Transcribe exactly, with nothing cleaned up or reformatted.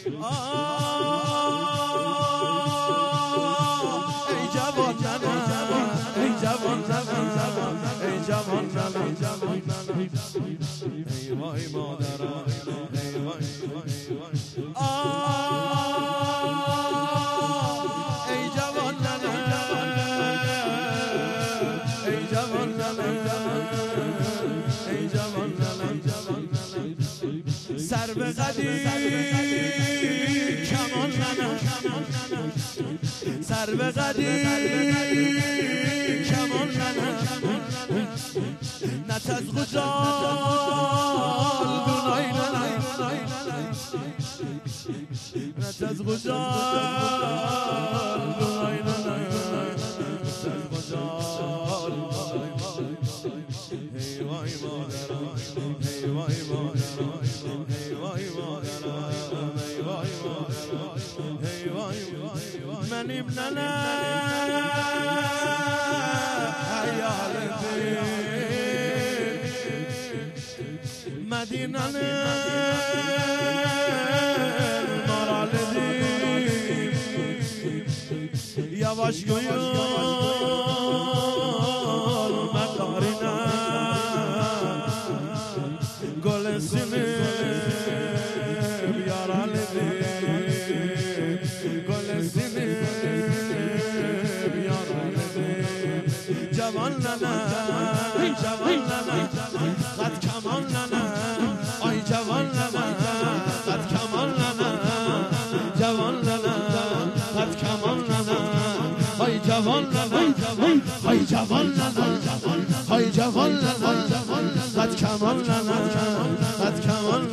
ای جوان ننه ای جوان ننه ای جوان ننه ای وای مادرم ای وای ای جوان ننه ای جوان ننه ای جوان ننه سر به قدی کمان ننه سر به قدی کمان ننه نت از غزال دونای ننه نت از غزال دونای ننه نت از غزال ای وای مادرم ای وای مادرم ای وای مادرم ای وای مادرم ای وای من ابننا حیالتی مدینه مرالدی یواش گویل مدارینه گلسینه بیارالدی گلسینه بیارالدی جوان ننه جوان ننه قد کمان ننه آی جوان ننه قد کمان ننه جوان ننه قد کمان ننه آی جوان ننه آی جوان ننه آی جوان ننه قد کمان ننه قد کمان